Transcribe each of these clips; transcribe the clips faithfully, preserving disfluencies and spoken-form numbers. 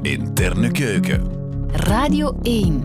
Interne keuken. Radio één.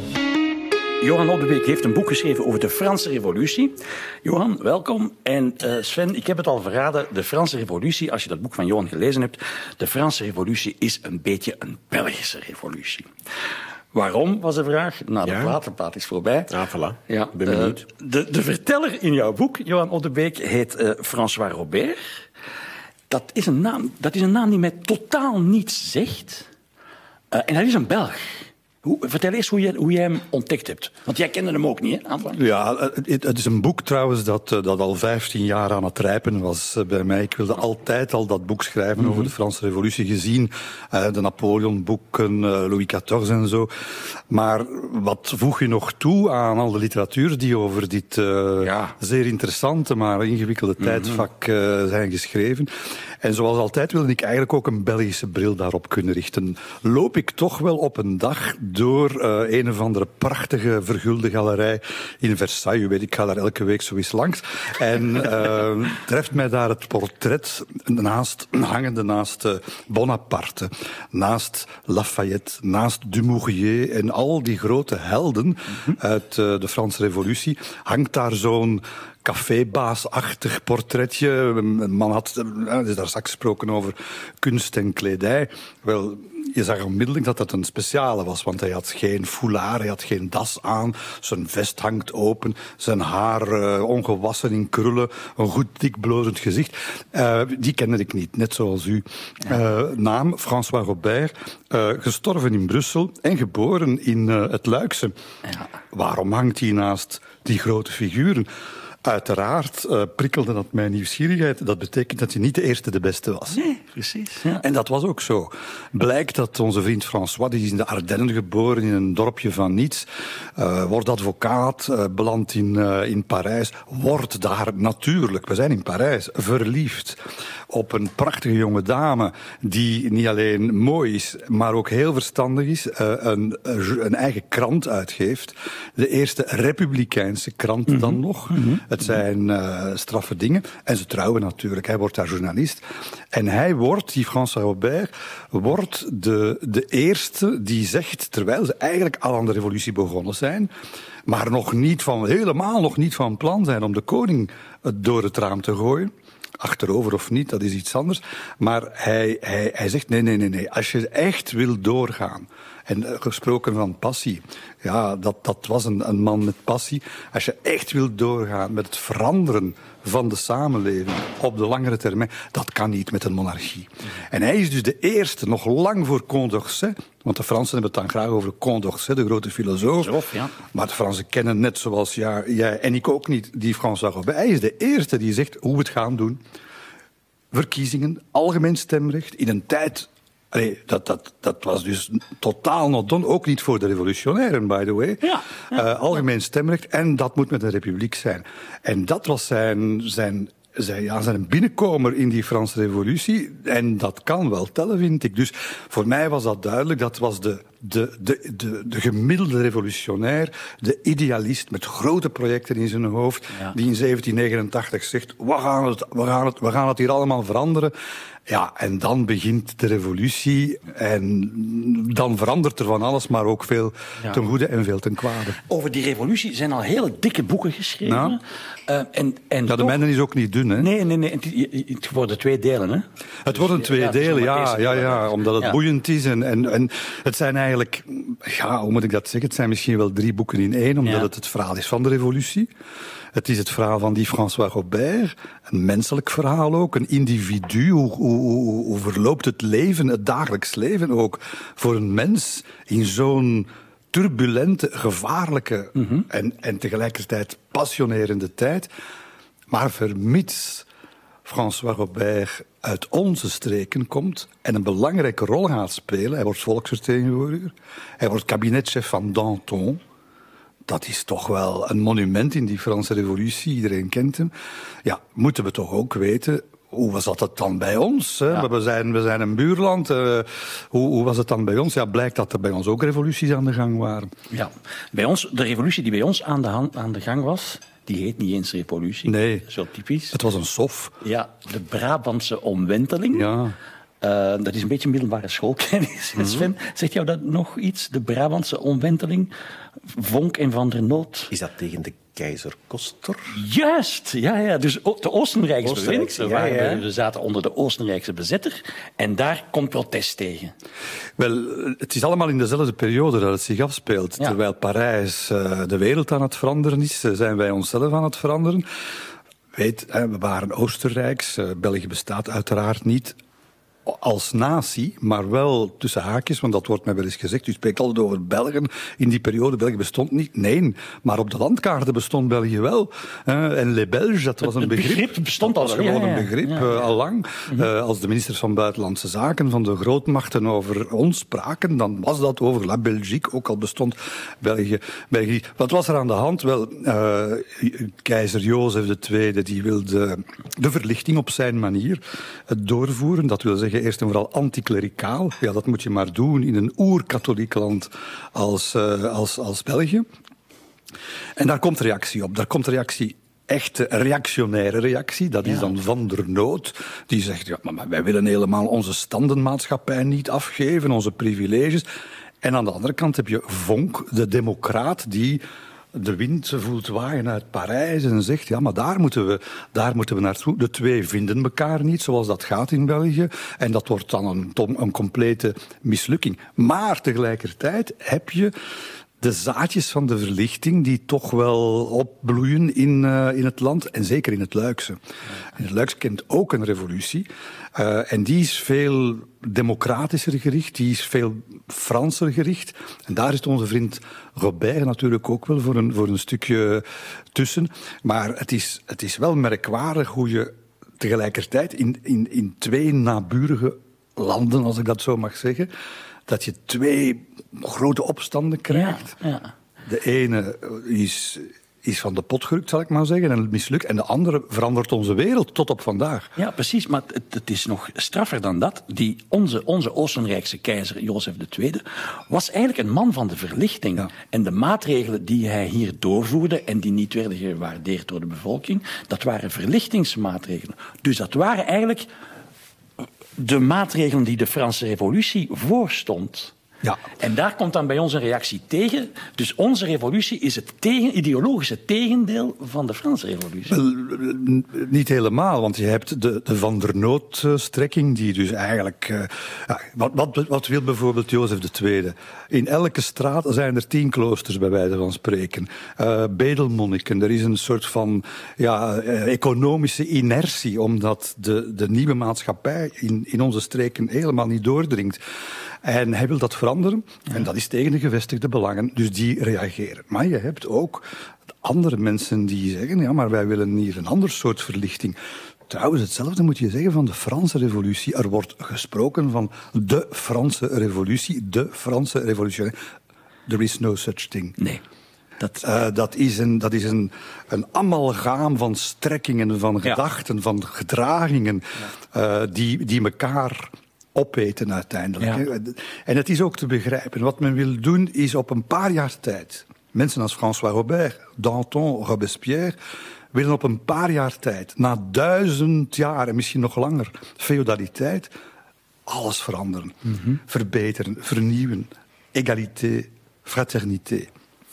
Johan Oddebeek heeft een boek geschreven over de Franse Revolutie. Johan, welkom. En uh, Sven, ik heb het al verraden, de Franse Revolutie, als je dat boek van Johan gelezen hebt, de Franse Revolutie is een beetje een Belgische revolutie. Waarom, was de vraag? Nou, de ja. plaat, de plaat is voorbij. Ah, voilà. Ja, ben benieuwd. Uh, de, de verteller in jouw boek, Johan Oddebeek, heet uh, François Robert. Dat is, een naam, dat is een naam die mij totaal niets zegt. Uh, en hij is een Belg. Hoe, vertel eens hoe, je, hoe jij hem ontdekt hebt. Want jij kende hem ook niet, hè, aanvang? Ja, het, het is een boek trouwens dat, dat al vijftien jaar aan het rijpen was bij mij. Ik wilde altijd al dat boek schrijven mm-hmm. over de Franse Revolutie, gezien uh, de Napoleon-boeken, uh, Louis quatorze en zo. Maar wat voeg je nog toe aan al de literatuur die over dit uh, ja. zeer interessante, maar ingewikkelde mm-hmm. tijdvak uh, zijn geschreven? En zoals altijd wilde ik eigenlijk ook een Belgische bril daarop kunnen richten. Loop ik toch wel op een dag door uh, een of andere prachtige vergulde galerij in Versailles. U weet, ik ga daar elke week zo eens langs. En uh, treft mij daar het portret naast, hangende naast uh, Bonaparte, naast Lafayette, naast Dumouriez en al die grote helden mm-hmm. uit uh, de Franse Revolutie. Hangt daar zo'n cafébaasachtig portretje. Een man had, er is daar straks gesproken over kunst en kledij. Wel, je zag onmiddellijk dat dat een speciale was, want hij had geen foulard, hij had geen das aan, zijn vest hangt open, zijn haar uh, ongewassen in krullen, een goed dik blozend gezicht. Uh, die kende ik niet, net zoals u. Uh, naam François Robert, uh, gestorven in Brussel en geboren in uh, het Luikse. Ja. Waarom hangt hij naast die grote figuren? Uiteraard uh, prikkelde dat mijn nieuwsgierigheid. Dat betekent dat je niet de eerste de beste was. Nee, precies. Ja. En dat was ook zo. Blijkt dat onze vriend François, die is in de Ardennen geboren, in een dorpje van niets, uh, wordt advocaat, uh, belandt in, uh, in Parijs, wordt daar natuurlijk, we zijn in Parijs, verliefd op een prachtige jonge dame die niet alleen mooi is, maar ook heel verstandig is, uh, een, een eigen krant uitgeeft. De eerste republikeinse krant mm-hmm. dan nog. Mm-hmm. Het zijn uh, straffe dingen. En ze trouwen natuurlijk. Hij wordt daar journalist. En hij wordt, die François Robert, wordt de, de eerste die zegt, terwijl ze eigenlijk al aan de revolutie begonnen zijn, maar nog niet van, helemaal nog niet van plan zijn om de koning door het raam te gooien. Achterover of niet, dat is iets anders. Maar hij, hij, hij zegt, nee, nee, nee, nee. Als je echt wil doorgaan, en uh, gesproken van passie, ja, dat, dat was een, een man met passie. Als je echt wil doorgaan met het veranderen van de samenleving op de langere termijn, dat kan niet met een monarchie. En hij is dus de eerste, nog lang voor Condorcet, want de Fransen hebben het dan graag over Condorcet, de grote filosoof. Zo, ja. Maar de Fransen kennen net zoals ja, jij en ik ook niet die François Robert. Hij is de eerste die zegt hoe we het gaan doen. Verkiezingen, algemeen stemrecht, in een tijd. Allee, dat, dat, dat was dus totaal not done. Ook niet voor de revolutionairen, by the way. Ja, ja, uh, algemeen stemrecht. En dat moet met een republiek zijn. En dat was zijn, zijn, zijn, ja, zijn binnenkomer in die Franse revolutie. En dat kan wel tellen, vind ik. Dus voor mij was dat duidelijk. Dat was de, de, de, de, de gemiddelde revolutionair. De idealist met grote projecten in zijn hoofd. Ja. Die in zeventien negenentachtig zegt, we gaan het, we gaan het, we gaan het hier allemaal veranderen. Ja, en dan begint de revolutie en dan verandert er van alles, maar ook veel ja. ten goede en veel ten kwade. Over die revolutie zijn al hele dikke boeken geschreven. Nou, uh, en, en ja, de toch... mijne is ook niet dun, hè? Nee, nee, nee. Het, het worden twee delen, hè? Het worden twee ja, delen, ja, ja, ja, omdat het ja. boeiend is. En, en, en het zijn eigenlijk, ja, hoe moet ik dat zeggen? Het zijn misschien wel drie boeken in één, omdat ja. het het verhaal is van de revolutie. Het is het verhaal van die François Robert, een menselijk verhaal ook, een individu. Hoe, hoe, hoe verloopt het leven, het dagelijks leven ook, voor een mens in zo'n turbulente, gevaarlijke mm-hmm. en, en tegelijkertijd passionerende tijd. Maar vermits François Robert uit onze streken komt en een belangrijke rol gaat spelen, hij wordt volksvertegenwoordiger, hij wordt kabinetchef van Danton. Dat is toch wel een monument in die Franse revolutie. Iedereen kent hem. Ja, moeten we toch ook weten, hoe was dat dan bij ons? Hè? Ja. We, zijn, we zijn een buurland. Uh, hoe, hoe was het dan bij ons? Ja, blijkt dat er bij ons ook revoluties aan de gang waren. Ja, bij ons, de revolutie die bij ons aan de, hand, aan de gang was, die heet niet eens revolutie. Nee. Zo typisch. Het was een sof. Ja, de Brabantse omwenteling. Ja. Uh, dat is een beetje middelbare schoolkennis. Mm-hmm. Sven, zegt jou dat nog iets? De Brabantse omwenteling? Vonk en Van der Noot? Is dat tegen de keizer Koster? Juist! Ja, ja. Dus de Oostenrijkse bewind. Ja, ja, ja. We zaten onder de Oostenrijkse bezetter. En daar komt protest tegen. Wel, het is allemaal in dezelfde periode dat het zich afspeelt. Ja. Terwijl Parijs uh, de wereld aan het veranderen is, zijn wij onszelf aan het veranderen. Weet, we waren Oostenrijks. België bestaat uiteraard niet als natie, maar wel tussen haakjes, want dat wordt mij wel eens gezegd. U spreekt altijd over Belgen. In die periode, België bestond niet. Nee, maar op de landkaarten bestond België wel. En Les Belges, dat was een begrip. Het begrip bestond al. Dat was gewoon ja, ja. een begrip, ja, ja. al lang. Mm-hmm. Uh, als de ministers van Buitenlandse Zaken van de grootmachten over ons spraken, dan was dat over La Belgique, ook al bestond België. België. Wat was er aan de hand? Wel, uh, keizer Jozef de Tweede, die wilde de verlichting op zijn manier doorvoeren. Dat wil zeggen, eerst en vooral anticlericaal. Ja, dat moet je maar doen in een oer-katholiek land als, uh, als, als België. En daar komt reactie op. Daar komt reactie, echte reactionaire reactie. Dat is ja. dan Van der Noot. Die zegt, ja, maar wij willen helemaal onze standenmaatschappij niet afgeven, onze privileges. En aan de andere kant heb je Vonk, de democraat, die de wind voelt waaien uit Parijs en zegt, ja, maar daar moeten we, daar moeten we naartoe. De twee vinden elkaar niet, zoals dat gaat in België. En dat wordt dan een, een complete mislukking. Maar tegelijkertijd heb je de zaadjes van de verlichting die toch wel opbloeien in, uh, in het land. En zeker in het Luikse. En het Luikse kent ook een revolutie. Uh, en die is veel democratischer gericht, die is veel Franser gericht. En daar is onze vriend Robert natuurlijk ook wel voor een, voor een stukje tussen. Maar het is, het is wel merkwaardig hoe je tegelijkertijd in, in, in twee naburige landen, als ik dat zo mag zeggen, dat je twee grote opstanden krijgt. Ja, ja. De ene is, is van de pot gerukt, zal ik maar zeggen, en het mislukt. En de andere verandert onze wereld tot op vandaag. Ja, precies. Maar het, het is nog straffer dan dat. Die, onze, onze Oostenrijkse keizer, Jozef de Tweede, was eigenlijk een man van de verlichting. Ja. En de maatregelen die hij hier doorvoerde en die niet werden gewaardeerd door de bevolking, dat waren verlichtingsmaatregelen. Dus dat waren eigenlijk de maatregelen die de Franse Revolutie voorstond. Ja. En daar komt dan bij ons een reactie tegen. Dus onze revolutie is het tegen, ideologische tegendeel van de Franse revolutie. Wel, niet helemaal, want je hebt de, de Van der Noot-strekking, die dus eigenlijk... Uh, ja, wat, wat, wat wil bijvoorbeeld Jozef de Tweede? In elke straat zijn er tien kloosters, bij wijze van spreken. Uh, bedelmonniken, er is een soort van ja, uh, economische inertie, omdat de, de nieuwe maatschappij in, in onze streken helemaal niet doordringt. En hij wil dat veranderen. Ja. En dat is tegen de gevestigde belangen. Dus die reageren. Maar je hebt ook andere mensen die zeggen, ja, maar wij willen hier een ander soort verlichting. Trouwens, hetzelfde moet je zeggen van de Franse revolutie. Er wordt gesproken van de Franse revolutie. De Franse revolutie. There is no such thing. Nee. Dat, uh, dat is, een, dat is een, een amalgaam van strekkingen, van gedachten, ja. van gedragingen, ja. uh, die, die elkaar opeten uiteindelijk. Ja. En het is ook te begrijpen. Wat men wil doen is op een paar jaar tijd, mensen als François Robert, Danton, Robespierre, willen op een paar jaar tijd, na duizend jaar en misschien nog langer, feodaliteit, alles veranderen. Mm-hmm. Verbeteren, vernieuwen, égalité, fraternité.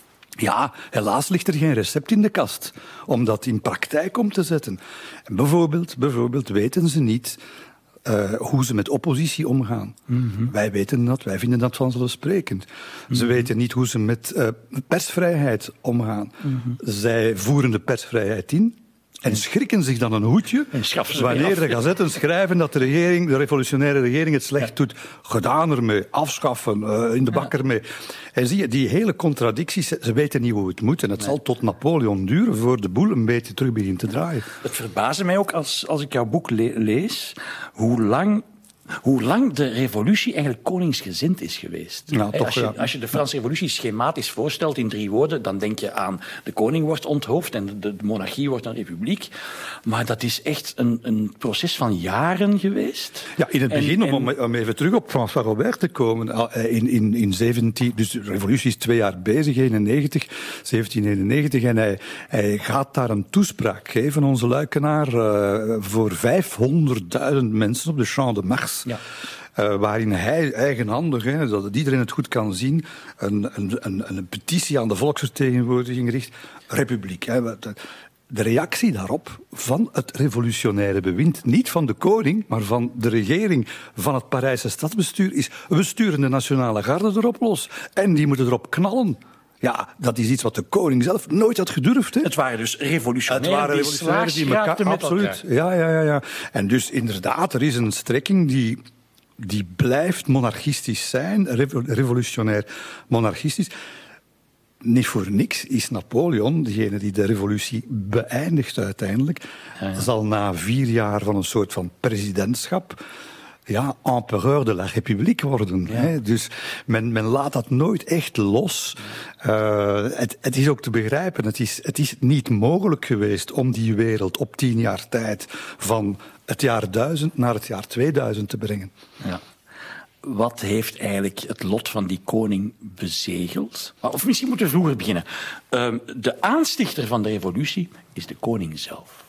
Ja, helaas ligt er geen recept in de kast om dat in praktijk om te zetten. En bijvoorbeeld, bijvoorbeeld weten ze niet Uh, hoe ze met oppositie omgaan. Mm-hmm. Wij weten dat, wij vinden dat vanzelfsprekend. Mm-hmm. Ze weten niet hoe ze met uh, persvrijheid omgaan. Mm-hmm. Zij voeren de persvrijheid in en schrikken zich dan een hoedje wanneer de gazetten schrijven dat de regering, de revolutionaire regering het slecht ja. doet. Gedaan ermee, afschaffen, uh, in de bak ermee. En zie je, die hele contradicties, ze weten niet hoe het moet. En het nee. zal tot Napoleon duren voor de boel een beetje terug begint te draaien. Het verbaasde mij ook als, als ik jouw boek le- lees, hoe lang... Hoe lang de revolutie eigenlijk koningsgezind is geweest. Ja, He, toch, als, je, ja. als je de Franse revolutie schematisch voorstelt in drie woorden, dan denk je aan de koning wordt onthoofd en de, de monarchie wordt een republiek. Maar dat is echt een, een proces van jaren geweest. Ja, in het begin, en, en, om, om even terug op François Robert te komen, in, in, in zeventien, dus de revolutie is twee jaar bezig, eenennegentig, zeventien eenennegentig, en hij, hij gaat daar een toespraak geven, onze Luikenaar, uh, voor vijfhonderdduizend mensen op de Champ de Mars. Ja. Uh, waarin hij eigenhandig, hè, dat iedereen het goed kan zien, een, een, een, een petitie aan de volksvertegenwoordiging richt. Republiek. Hè. De reactie daarop van het revolutionaire bewind, niet van de koning, maar van de regering, van het Parijse stadsbestuur, is: we sturen de nationale garde erop los en die moeten erop knallen. Ja, dat is iets wat de koning zelf nooit had gedurfd. Hè. Het waren dus revolutionairen, het waren revolutionairen die elkaar... met absoluut. elkaar. Ja, ja, ja, ja. En dus inderdaad, er is een strekking die, die blijft monarchistisch zijn, revolutionair monarchistisch. Niet voor niks is Napoleon, degene die de revolutie beëindigt uiteindelijk, ja, ja. zal na vier jaar van een soort van presidentschap, ja, empereur de la République worden. Ja. Hè? Dus men, men laat dat nooit echt los. Uh, het, het is ook te begrijpen, het is, het is niet mogelijk geweest om die wereld op tien jaar tijd van het jaar duizend naar het jaar tweeduizend te brengen. Ja. Wat heeft eigenlijk het lot van die koning bezegeld? Of misschien moeten we vroeger beginnen. Uh, de aanstichter van de revolutie is de koning zelf.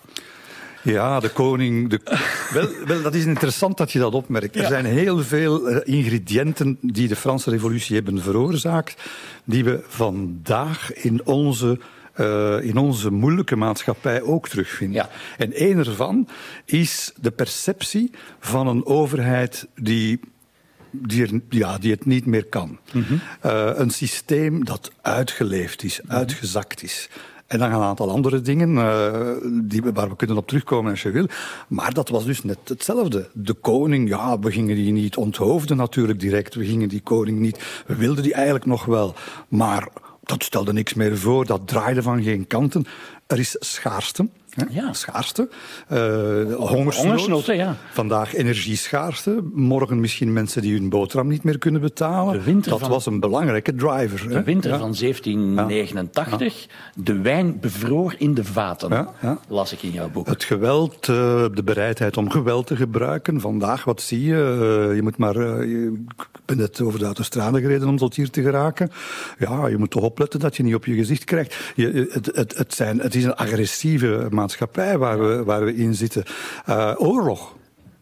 Ja, de koning... De, wel, wel, dat is interessant dat je dat opmerkt. Ja. Er zijn heel veel uh, ingrediënten die de Franse revolutie hebben veroorzaakt, die we vandaag in onze... Uh, in onze moeilijke maatschappij ook terugvinden. Ja. En één ervan is de perceptie van een overheid die... Die, er, ja, die het niet meer kan. Mm-hmm. Uh, een systeem dat uitgeleefd is, mm-hmm. uitgezakt is. En dan een aantal andere dingen uh, die, waar we kunnen op terugkomen als je wil. Maar dat was dus net hetzelfde. De koning, ja, we gingen die niet onthoofden natuurlijk direct. We gingen die koning niet... We wilden die eigenlijk nog wel. Maar dat stelde niks meer voor. Dat draaide van geen kanten. Er is schaarste. Hè? Ja. Schaarste. Uh, hongersnood. hongersnood ja. Vandaag energieschaarste. Morgen misschien mensen die hun boterham niet meer kunnen betalen. Dat van, was een belangrijke driver. De hè? winter ja. van zeventien negenentachtig. Ja. De wijn bevroor in de vaten. Ja. Ja. Las ik in jouw boek. Het geweld, uh, de bereidheid om geweld te gebruiken. Vandaag, wat zie je? Uh, je moet maar... Uh, je, ik ben net over de autostrade gereden om tot hier te geraken. Ja, je moet toch opletten dat je niet op je gezicht krijgt. Je, het, het, het, zijn, het is een agressieve maatschappij waar we, waar we in zitten. Uh, oorlog.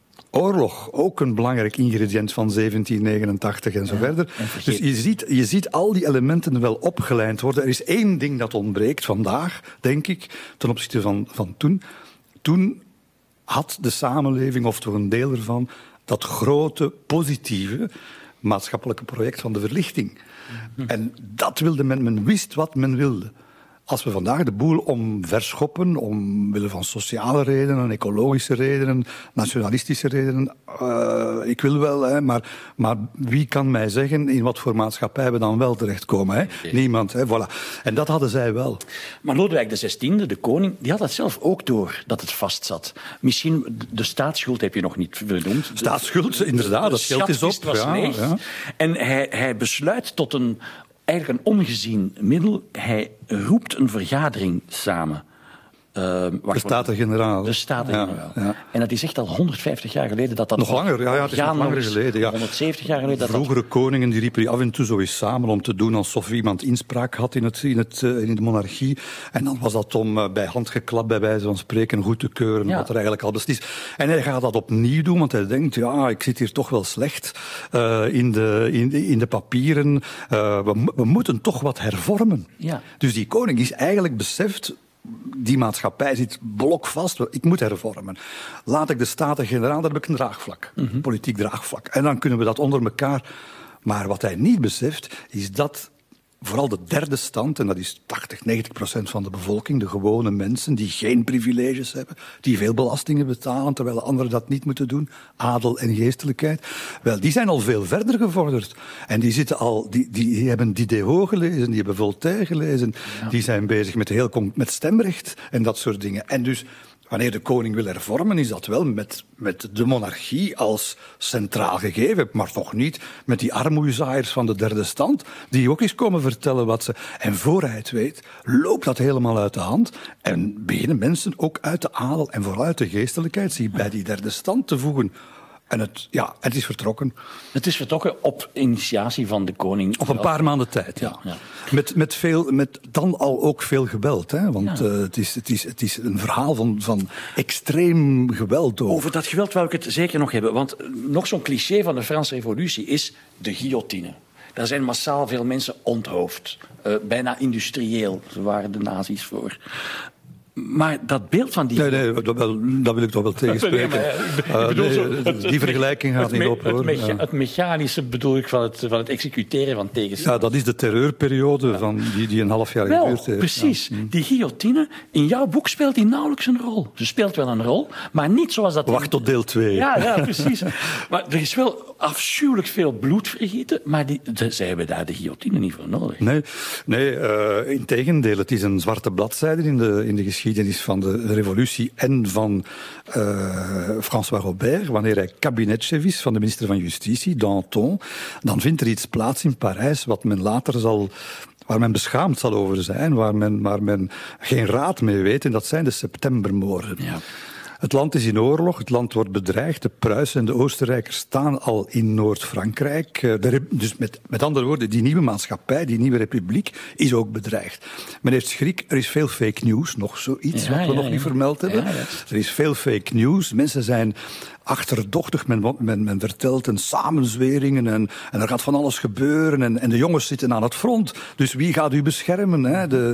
Oorlog, ook een belangrijk ingrediënt van zeventien negenentachtig en zo ja, verder. En dus je ziet, je ziet al die elementen wel opgelijnd worden. Er is één ding dat ontbreekt vandaag, denk ik, ten opzichte van, van toen. Toen had de samenleving, of toch een deel ervan, dat grote, positieve maatschappelijke project van de verlichting. Mm-hmm. En dat wilde men, men wist wat men wilde. Als we vandaag de boel omverschoppen, omwille van sociale redenen, ecologische redenen, nationalistische redenen, uh, ik wil wel, hè, maar, maar wie kan mij zeggen in wat voor maatschappij we dan wel terechtkomen? Hè? Okay. Niemand, hè, voilà. En dat hadden zij wel. Maar Lodewijk de zestiende, de koning, die had dat zelf ook door, dat het vastzat. Misschien de staatsschuld heb je nog niet vernoemd. Staatsschuld, inderdaad, dat geld is op. Was ja, leeg. Ja. En hij, hij besluit tot een... Eigenlijk een ongezien middel. Hij roept een vergadering samen. Uh, de Staten-Generaal. De Staten-Generaal. Ja, ja. En dat is echt al honderdvijftig jaar geleden dat dat... Nog langer, ja, ja het is nog langer geleden. Ja. honderdzeventig jaar geleden. Dat Vroegere dat... koningen die riepen af en toe zo eens samen om te doen alsof iemand inspraak had in, het, in, het, in de monarchie. En dan was dat om uh, bij hand geklapt, bij wijze van spreken, goed te keuren ja. wat er eigenlijk al beslist. En hij gaat dat opnieuw doen, want hij denkt, ja, ik zit hier toch wel slecht uh, in, de, in, de, in de papieren. Uh, we, we moeten toch wat hervormen. Ja. Dus die koning is eigenlijk beseft... Die maatschappij zit blokvast. Ik moet hervormen. Laat ik de Staten-Generaal, daar heb ik een draagvlak. Mm-hmm. Politiek draagvlak. En dan kunnen we dat onder elkaar... Maar wat hij niet beseft, is dat vooral de derde stand, en dat is tachtig, negentig procent van de bevolking, de gewone mensen die geen privileges hebben, die veel belastingen betalen, terwijl anderen dat niet moeten doen, adel en geestelijkheid, wel, die zijn al veel verder gevorderd. En die, zitten al, die, die hebben Diderot gelezen, die hebben Voltaire gelezen, ja. die zijn bezig met, heel, met stemrecht en dat soort dingen. En dus... Wanneer de koning wil hervormen, is dat wel met, met de monarchie als centraal gegeven, maar toch niet met die armoezaaiers van de derde stand, die ook eens komen vertellen wat ze... En voor hij het weet, loopt dat helemaal uit de hand en beginnen mensen ook uit de adel en vooral uit de geestelijkheid zich bij die derde stand te voegen. En het, ja, het is vertrokken. Het is vertrokken op initiatie van de koning. Op een paar maanden tijd, ja. Ja, ja. Met, met, veel, met dan al ook veel geweld. Hè? Want Ja. uh, het, is, het, is, het is een verhaal van, van extreem geweld. Ook. Over dat geweld wil ik het zeker nog hebben. Want nog zo'n cliché van de Franse revolutie is de guillotine. Daar zijn massaal veel mensen onthoofd. Uh, bijna industrieel. Ze waren de nazi's voor. Maar dat beeld van die... Nee, nee, dat, wel, dat wil ik toch wel tegenspreken. Nee, maar, ik Uh, bedoel nee, zo, het, die het, vergelijking gaat het, niet me, op, het, hoor. mecha, Ja. het mechanische bedoel ik van het, van het executeren van tegenstanders. Ja, dat is de terreurperiode ja. van die, die een half jaar Wel, geduurd heeft. precies. Ja. Die guillotine, in jouw boek speelt die nauwelijks een rol. Ze speelt wel een rol, maar niet zoals dat... Wacht tot deel twee. Ja, ja, precies. Maar er is wel afschuwelijk veel bloed vergieten, maar die, de, ze hebben daar de guillotine niet voor nodig. Nee, nee uh, integendeel. Het is een zwarte bladzijde in de, in de geschiedenis van de revolutie en van uh, François Robert, wanneer hij kabinetchef is van de minister van Justitie, Danton. Dan vindt er iets plaats in Parijs wat men later zal... waar men beschaamd zal over zijn, waar men, waar men geen raad mee weet. En dat zijn de septembermoorden. Ja. Het land is in oorlog, het land wordt bedreigd. De Pruisen en de Oostenrijkers staan al in Noord-Frankrijk. Dus met, met andere woorden, die nieuwe maatschappij, die nieuwe republiek, is ook bedreigd. Men heeft schrik, er is veel fake news, nog zoiets Ja, wat we ja, nog ja. niet vermeld hebben. Ja, ja. Er is veel fake news, mensen zijn achterdochtig, men, men, men vertelt een samenzweringen en, en er gaat van alles gebeuren en, en de jongens zitten aan het front. Dus wie gaat u beschermen? Hè? De,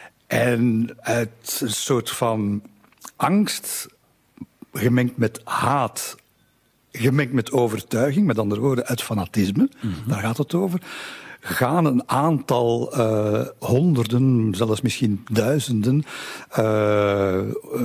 en uit een soort van angst... gemengd met haat, gemengd met overtuiging, met andere woorden, uit fanatisme, mm-hmm. daar gaat het over, gaan een aantal uh, honderden, zelfs misschien duizenden uh,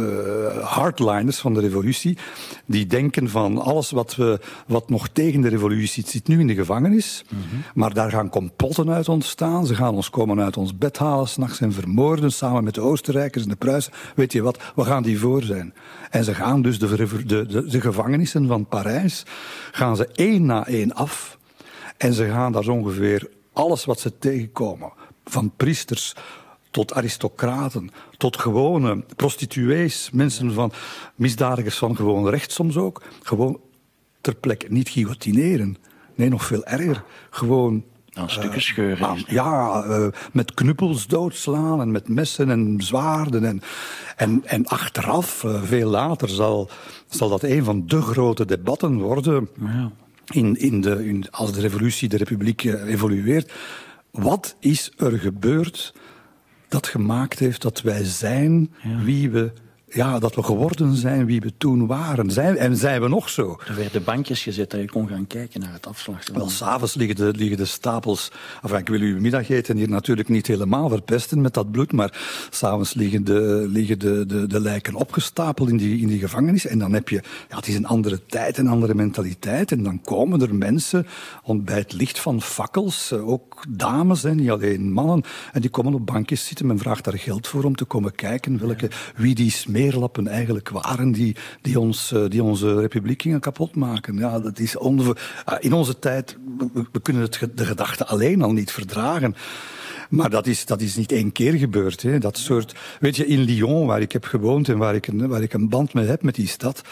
uh, hardliners van de revolutie, die denken van alles wat, we, wat nog tegen de revolutie zit nu in de gevangenis, mm-hmm. maar daar gaan complotten uit ontstaan, ze gaan ons komen uit ons bed halen, 's nachts en vermoorden, samen met de Oostenrijkers en de Pruisen, weet je wat, we gaan die voor zijn. En ze gaan dus de, de, de, de gevangenissen van Parijs, gaan ze één na één af, en ze gaan daar ongeveer alles wat ze tegenkomen, van priesters tot aristocraten, tot gewone prostituees, mensen van misdadigers van gewoon recht soms ook, gewoon ter plekke niet guillotineren. Nee, nog veel erger. Gewoon... Aan stukken scheuren. Uh, ja, uh, met knuppels doodslaan en met messen en zwaarden. En, en, en achteraf, uh, veel later, zal, zal dat een van de grote debatten worden... Ja. In, in de, in, als de revolutie, de republiek uh, evolueert. Wat is er gebeurd dat gemaakt heeft dat wij zijn ja. wie we... Ja, dat we geworden zijn wie we toen waren. Zijn, en zijn we nog zo. Er werden bankjes gezet dat je kon gaan kijken naar het afslag. Wel, s'avonds liggen de, liggen de stapels... Enfin, ik wil uw middageten hier natuurlijk niet helemaal verpesten met dat bloed, maar s'avonds liggen, de, liggen de, de, de lijken opgestapeld in die, in die gevangenis. En dan heb je... Ja, het is een andere tijd, een andere mentaliteit. En dan komen er mensen bij het licht van fakkels, ook dames, hè, niet alleen mannen, en die komen op bankjes zitten. Men vraagt daar geld voor om te komen kijken welke, wie die smeerlappen eigenlijk waren die, die, ons, die onze republiek gingen kapotmaken. Ja, dat is onver... In onze tijd, we, we kunnen het, de gedachte alleen al niet verdragen. Maar dat is, dat is niet één keer gebeurd. Hè. Dat soort, weet je, in Lyon, waar ik heb gewoond en waar ik een, waar ik een band mee heb met die stad,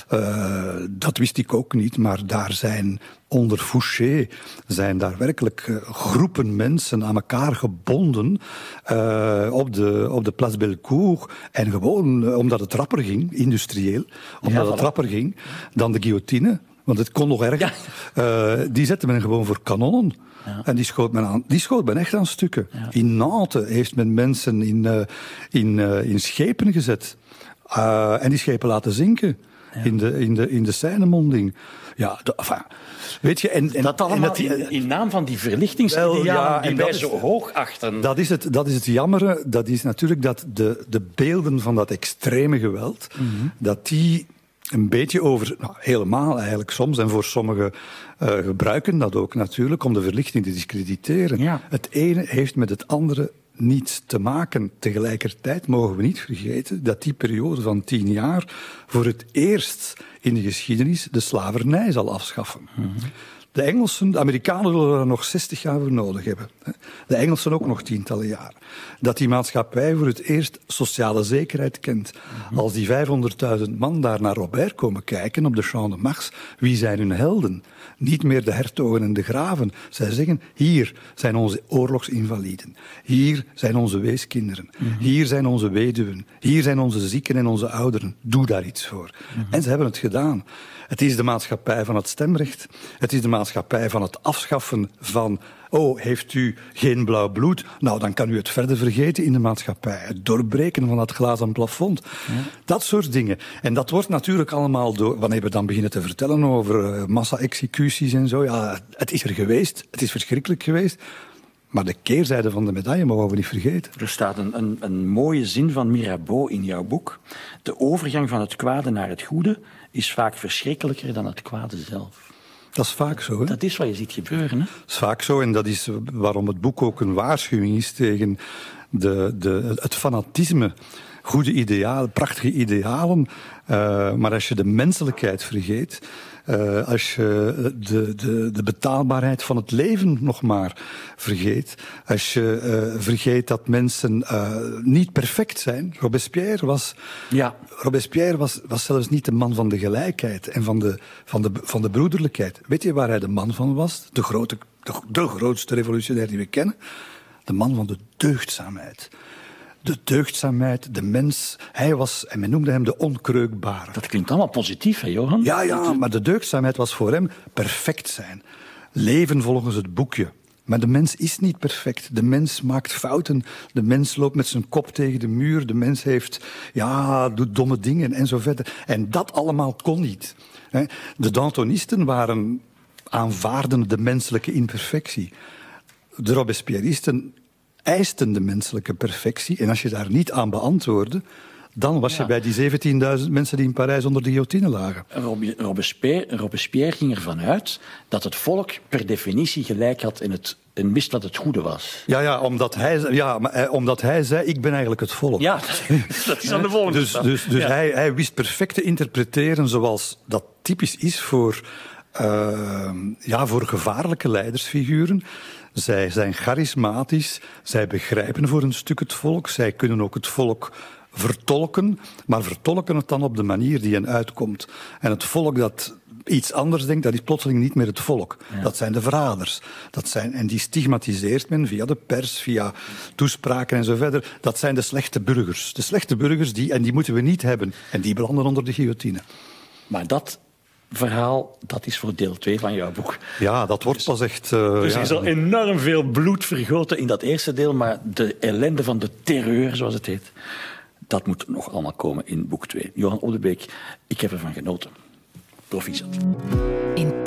uh, dat wist ik ook niet. Maar daar zijn onder Fouché zijn daar werkelijk uh, groepen mensen aan elkaar gebonden uh, op de, op de Place Bellecour. En gewoon uh, omdat het rapper ging, industrieel, omdat ja, het rapper ging, dan de guillotine. Want het kon nog erg. Ja. Uh, die zette men gewoon voor kanonnen. Ja. En die schoot men aan. Die schoot men echt aan stukken. Ja. In Nantes heeft men mensen in, uh, in, uh, in schepen gezet. Uh, en die schepen laten zinken. Ja. In de, in de, in de Seinemonding. Ja, de, enfin, weet je, en, en, dat allemaal en dat, in, in naam van die verlichtingsidealen ja, die wij zo hoog achten. Dat is het, dat is het jammere. Dat is natuurlijk dat de, de beelden van dat extreme geweld, mm-hmm. dat die een beetje over, nou, helemaal eigenlijk soms, en voor sommigen uh, gebruiken dat ook natuurlijk, om de verlichting te discrediteren. Ja. Het ene heeft met het andere niets te maken. Tegelijkertijd mogen we niet vergeten dat die periode van tien jaar voor het eerst in de geschiedenis de slavernij zal afschaffen. Mm-hmm. De Engelsen, de Amerikanen zullen er nog zestig jaar voor nodig hebben. De Engelsen ook nog tientallen jaar. Dat die maatschappij voor het eerst sociale zekerheid kent. Als die vijfhonderdduizend man daar naar Robert komen kijken op de Champ de Mars, wie zijn hun helden? Niet meer de hertogen en de graven. Zij zeggen, hier zijn onze oorlogsinvaliden. Hier zijn onze weeskinderen. Mm-hmm. Hier zijn onze weduwen. Hier zijn onze zieken en onze ouderen. Doe daar iets voor. Mm-hmm. En ze hebben het gedaan. Het is de maatschappij van het stemrecht. Het is de maatschappij van het afschaffen van... Oh, heeft u geen blauw bloed? Nou, dan kan u het verder vergeten in de maatschappij. Het doorbreken van dat glazen plafond. Ja. Dat soort dingen. En dat wordt natuurlijk allemaal door... Wanneer we dan beginnen te vertellen over uh, massa-executies en zo. Ja, het is er geweest. Het is verschrikkelijk geweest. Maar de keerzijde van de medaille mogen we niet vergeten. Er staat een, een, een mooie zin van Mirabeau in jouw boek. De overgang van het kwade naar het goede is vaak verschrikkelijker dan het kwade zelf. Dat is vaak zo. Hè? Dat is wat je ziet gebeuren. Hè? Dat is vaak zo en dat is waarom het boek ook een waarschuwing is tegen de, de, het fanatisme. Goede idealen, prachtige idealen, uh, maar als je de menselijkheid vergeet, uh, als je de, de, de betaalbaarheid van het leven nog maar vergeet, als je uh, vergeet dat mensen uh, niet perfect zijn. Robespierre was, ja. Robespierre was, was zelfs niet de man van de gelijkheid en van de, van, de, van de broederlijkheid. Weet je waar hij de man van was? De, grote, de, de grootste revolutionair die we kennen? De man van de deugdzaamheid. De deugdzaamheid, de mens, hij was, en men noemde hem de onkreukbare. Dat klinkt allemaal positief, hè, Johan? Ja, ja, maar de deugdzaamheid was voor hem perfect zijn. Leven volgens het boekje. Maar de mens is niet perfect. De mens maakt fouten. De mens loopt met zijn kop tegen de muur. De mens heeft, ja, doet domme dingen en zo verder. En dat allemaal kon niet. De Dantonisten waren, aanvaarden de menselijke imperfectie. De Robespierristen eisten de menselijke perfectie. En als je daar niet aan beantwoordde, dan was ja. je bij die zeventienduizend mensen die in Parijs onder de guillotine lagen. Robespierre, Robespierre ging ervan uit dat het volk per definitie gelijk had in het, en wist wat het goede was. Ja, ja, omdat, hij, ja maar, eh, omdat hij zei, ik ben eigenlijk het volk. Ja, dat is aan de volgende Dus, dus, dus ja. hij, hij wist perfect te interpreteren zoals dat typisch is voor, uh, ja, voor gevaarlijke leidersfiguren. Zij zijn charismatisch, zij begrijpen voor een stuk het volk, zij kunnen ook het volk vertolken, maar vertolken het dan op de manier die hen uitkomt. En het volk dat iets anders denkt, dat is plotseling niet meer het volk. Ja. Dat zijn de verraders. Dat zijn, en die stigmatiseert men via de pers, via toespraken en zo verder. Dat zijn de slechte burgers. De slechte burgers, die, en die moeten we niet hebben. En die belanden onder de guillotine. Maar dat verhaal, dat is voor deel twee van jouw boek. Ja, dat wordt pas echt... Uh, dus ja. er is al enorm veel bloed vergoten in dat eerste deel, maar de ellende van de terreur, zoals het heet, dat moet nog allemaal komen in boek twee. Johan Oddebeek, ik heb ervan genoten. Proficiat. In